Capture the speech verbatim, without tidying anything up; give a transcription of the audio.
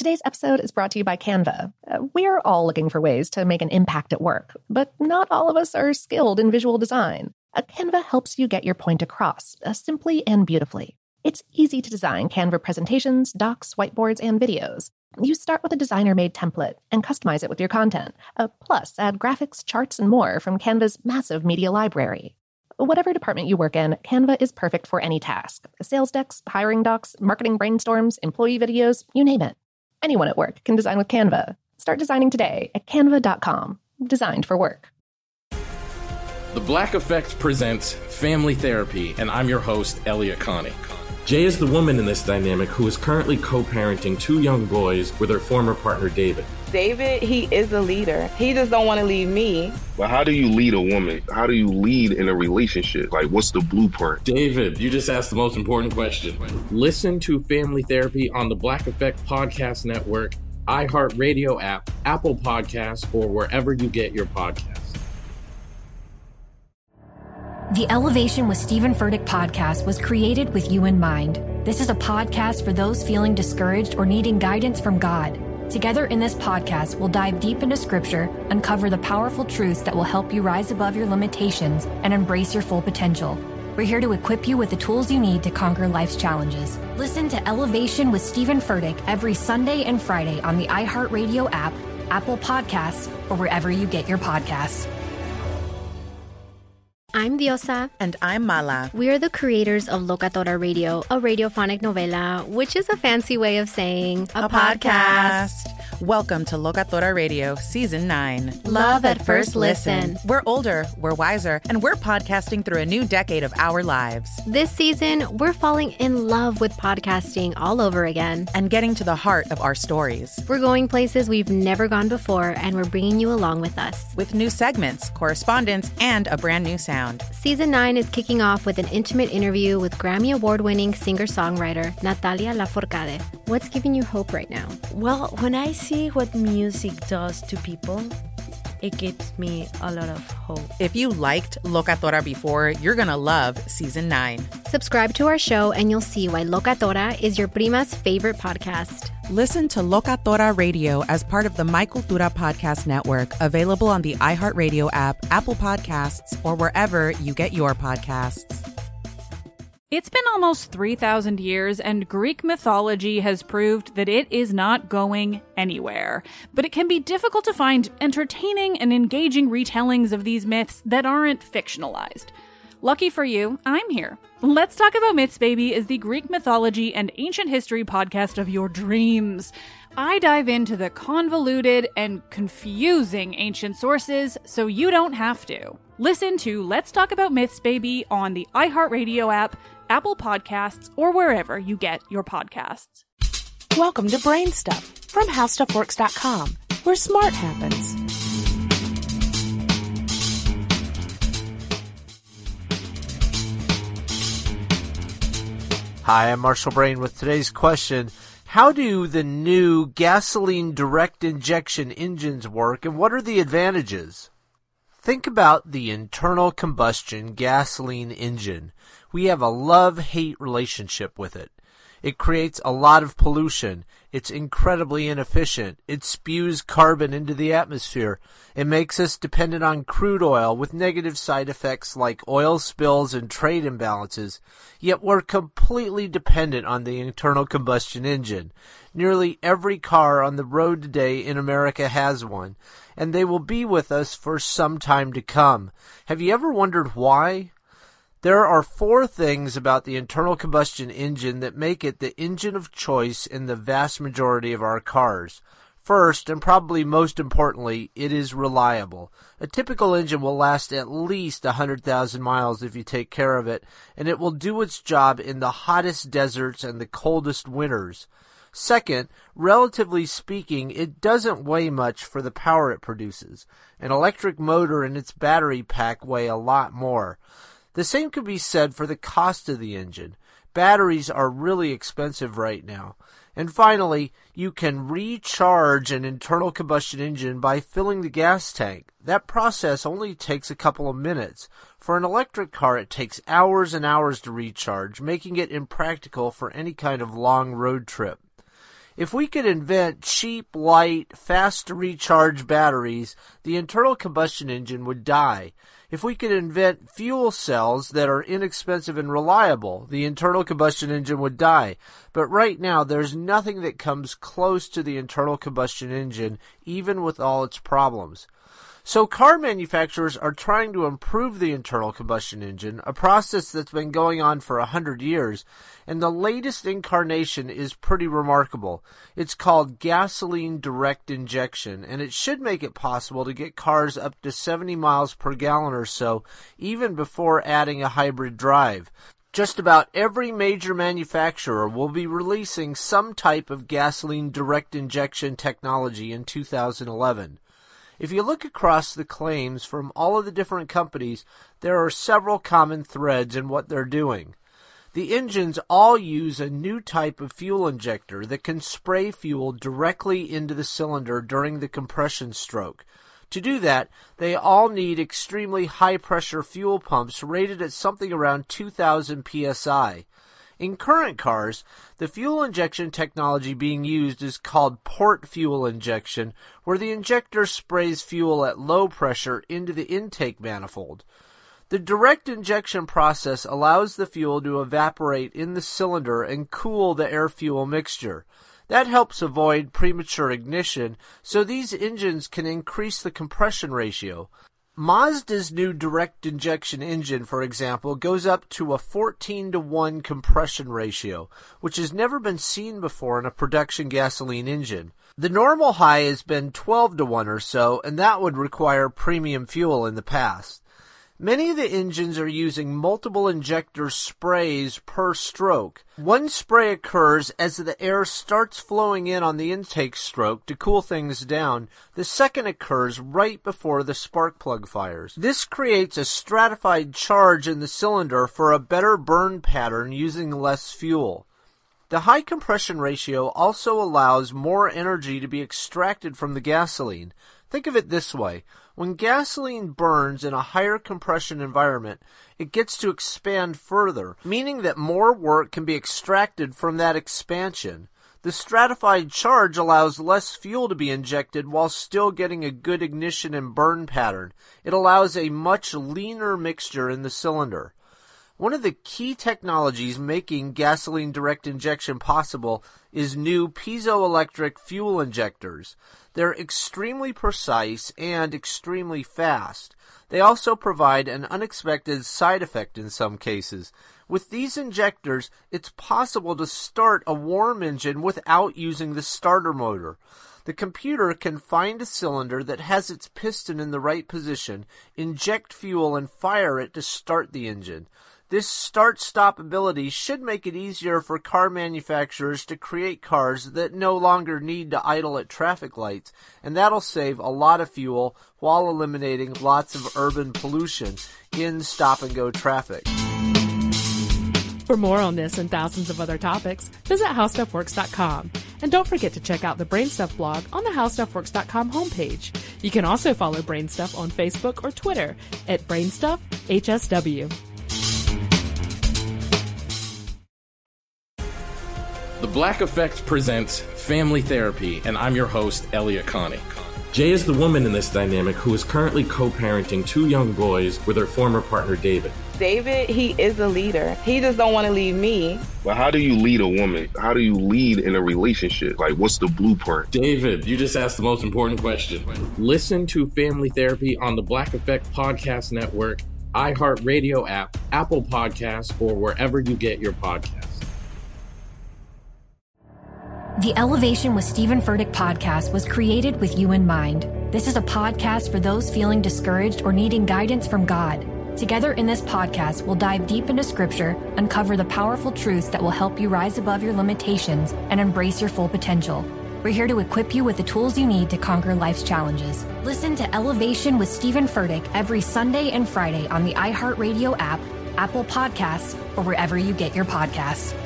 Today's episode is brought to you by Canva. Uh, we're all looking for ways to make an impact at work, but not all of us are skilled in visual design. Uh, Canva helps you get your point across, uh, simply and beautifully. It's easy to design Canva presentations, docs, whiteboards, and videos. You start with a designer-made template and customize it with your content. Uh, plus, add graphics, charts, and more from Canva's massive media library. Whatever department you work in, Canva is perfect for any task. Sales decks, hiring docs, marketing brainstorms, employee videos, you name it. Anyone at work can design with Canva. Start designing today at canva dot com. Designed for work. The Black Effect presents Family Therapy, and I'm your host, Elliot Connie. Jay is the woman in this dynamic who is currently co-parenting two young boys with her former partner, David. David, he is a leader. He just don't want to leave me. But how do you lead a woman? How do you lead in a relationship? Like, what's the blueprint? David, you just asked the most important question. Listen to Family Therapy on the Black Effect Podcast Network, iHeartRadio app, Apple Podcasts, or wherever you get your podcasts. The Elevation with Stephen Furtick podcast was created with you in mind. This is a podcast for those feeling discouraged or needing guidance from God. Together in this podcast, we'll dive deep into Scripture, uncover the powerful truths that will help you rise above your limitations and embrace your full potential. We're here to equip you with the tools you need to conquer life's challenges. Listen to Elevation with Stephen Furtick every Sunday and Friday on the iHeartRadio app, Apple Podcasts, or wherever you get your podcasts. I'm Diosa. And I'm Mala. We are the creators of Locatora Radio, a radiophonic novela, which is a fancy way of saying a, a podcast. podcast. Welcome to Locatora Radio, Season nine. Love at first listen. We're older, we're wiser, and we're podcasting through a new decade of our lives. This season, we're falling in love with podcasting all over again. And getting to the heart of our stories. We're going places we've never gone before, and we're bringing you along with us. With new segments, correspondence, and a brand new sound. Season nine is kicking off with an intimate interview with Grammy Award-winning singer-songwriter Natalia Lafourcade. What's giving you hope right now? Well, when I see what music does to people, it gives me a lot of hope. If you liked Locatora before, you're going to love Season nine. Subscribe to our show and you'll see why Locatora is your prima's favorite podcast. Listen to Locatora Radio as part of the My Cultura Podcast Network, available on the iHeartRadio app, Apple Podcasts, or wherever you get your podcasts. It's been almost three thousand years, and Greek mythology has proved that it is not going anywhere. But it can be difficult to find entertaining and engaging retellings of these myths that aren't fictionalized. Lucky for you, I'm here. Let's Talk About Myths, Baby is the Greek mythology and ancient history podcast of your dreams. I dive into the convoluted and confusing ancient sources so you don't have to. Listen to Let's Talk About Myths, Baby on the iHeartRadio app, Apple Podcasts, or wherever you get your podcasts. Welcome to Brain Stuff from How Stuff Works dot com, where smart happens. Hi, I'm Marshall Brain with today's question. How do the new gasoline direct injection engines work, and what are the advantages? Think about the internal combustion gasoline engine. We have a love-hate relationship with it. It creates a lot of pollution. It's incredibly inefficient. It spews carbon into the atmosphere. It makes us dependent on crude oil with negative side effects like oil spills and trade imbalances. Yet we're completely dependent on the internal combustion engine. Nearly every car on the road today in America has one, and they will be with us for some time to come. Have you ever wondered why? There are four things about the internal combustion engine that make it the engine of choice in the vast majority of our cars. First, and probably most importantly, it is reliable. A typical engine will last at least one hundred thousand miles if you take care of it, and it will do its job in the hottest deserts and the coldest winters. Second, relatively speaking, it doesn't weigh much for the power it produces. An electric motor and its battery pack weigh a lot more. The same could be said for the cost of the engine. Batteries are really expensive right now. And finally, you can recharge an internal combustion engine by filling the gas tank. That process only takes a couple of minutes. For an electric car, it takes hours and hours to recharge, making it impractical for any kind of long road trip. If we could invent cheap, light, fast-to-recharge batteries, the internal combustion engine would die. If we could invent fuel cells that are inexpensive and reliable, the internal combustion engine would die. But right now, there's nothing that comes close to the internal combustion engine, even with all its problems. So car manufacturers are trying to improve the internal combustion engine, a process that's been going on for a hundred years, and the latest incarnation is pretty remarkable. It's called gasoline direct injection, and it should make it possible to get cars up to seventy miles per gallon or so, even before adding a hybrid drive. Just about every major manufacturer will be releasing some type of gasoline direct injection technology in two thousand eleven. If you look across the claims from all of the different companies, there are several common threads in what they're doing. The engines all use a new type of fuel injector that can spray fuel directly into the cylinder during the compression stroke. To do that, they all need extremely high-pressure fuel pumps rated at something around two thousand P S I. In current cars, the fuel injection technology being used is called port fuel injection, where the injector sprays fuel at low pressure into the intake manifold. The direct injection process allows the fuel to evaporate in the cylinder and cool the air-fuel mixture. That helps avoid premature ignition, so these engines can increase the compression ratio. Mazda's new direct injection engine, for example, goes up to a fourteen to one compression ratio, which has never been seen before in a production gasoline engine. The normal high has been twelve to one or so, and that would require premium fuel in the past. Many of the engines are using multiple injector sprays per stroke. One spray occurs as the air starts flowing in on the intake stroke to cool things down. The second occurs right before the spark plug fires. This creates a stratified charge in the cylinder for a better burn pattern using less fuel. The high compression ratio also allows more energy to be extracted from the gasoline. Think of it this way. When gasoline burns in a higher compression environment, it gets to expand further, meaning that more work can be extracted from that expansion. The stratified charge allows less fuel to be injected while still getting a good ignition and burn pattern. It allows a much leaner mixture in the cylinder. One of the key technologies making gasoline direct injection possible is new piezoelectric fuel injectors. They're extremely precise and extremely fast. They also provide an unexpected side effect in some cases. With these injectors, it's possible to start a warm engine without using the starter motor. The computer can find a cylinder that has its piston in the right position, inject fuel, and fire it to start the engine. This start-stop ability should make it easier for car manufacturers to create cars that no longer need to idle at traffic lights, and that'll save a lot of fuel while eliminating lots of urban pollution in stop-and-go traffic. For more on this and thousands of other topics, visit how stuff works dot com. And don't forget to check out the Brainstuff blog on the how stuff works dot com homepage. You can also follow Brainstuff on Facebook or Twitter at Brainstuff H S W. The Black Effect presents Family Therapy, and I'm your host, Elliot Connie. Jay is the woman in this dynamic who is currently co-parenting two young boys with her former partner, David. David, he is a leader. He just don't want to leave me. But how do you lead a woman? How do you lead in a relationship? Like, what's the blueprint? David, you just asked the most important question. Listen to Family Therapy on the Black Effect Podcast Network, iHeartRadio app, Apple Podcasts, or wherever you get your podcasts. The Elevation with Stephen Furtick podcast was created with you in mind. This is a podcast for those feeling discouraged or needing guidance from God. Together in this podcast, we'll dive deep into scripture, uncover the powerful truths that will help you rise above your limitations and embrace your full potential. We're here to equip you with the tools you need to conquer life's challenges. Listen to Elevation with Stephen Furtick every Sunday and Friday on the iHeartRadio app, Apple Podcasts, or wherever you get your podcasts.